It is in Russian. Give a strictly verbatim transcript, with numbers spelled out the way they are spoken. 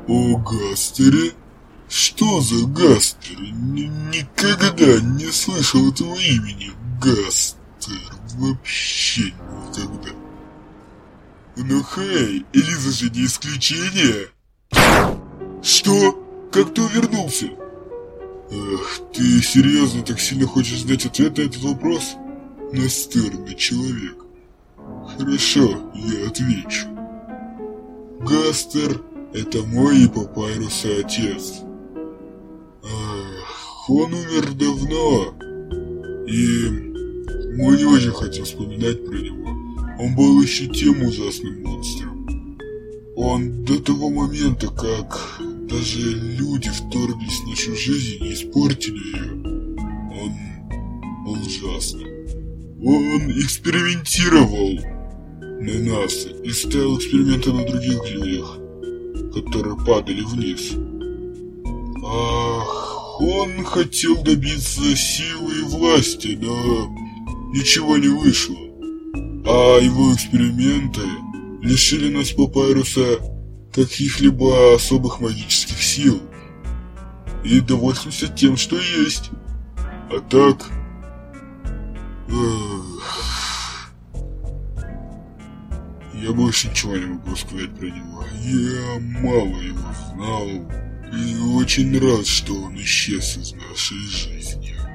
О Гастере? Что за Гастер? Н- никогда не слышал этого имени. Гастер. Вообще никогда. Ну хей, Элиза же не исключение. Что? Как ты увернулся? Ах, ты серьезно так сильно хочешь знать ответ на этот вопрос? Настырный человек. Хорошо, я отвечу. Гастер — это мой и Папайруса отец. Ах, он умер давно, и мы не очень хотим вспоминать про него. Он был еще тем ужасным монстром. Он до того момента, как даже люди вторглись в нашу жизнь и испортили ее, он был ужасным. Он экспериментировал на нас и ставил эксперименты на других людях, которые падали вниз. Ах, он хотел добиться силы и власти, но ничего не вышло. А его эксперименты лишили нас Папайруса каких-либо особых магических сил и довольствуемся тем, что есть. А так... Эх, я больше ничего не могу сказать про него. Я мало его знал и очень рад, что он исчез из нашей жизни.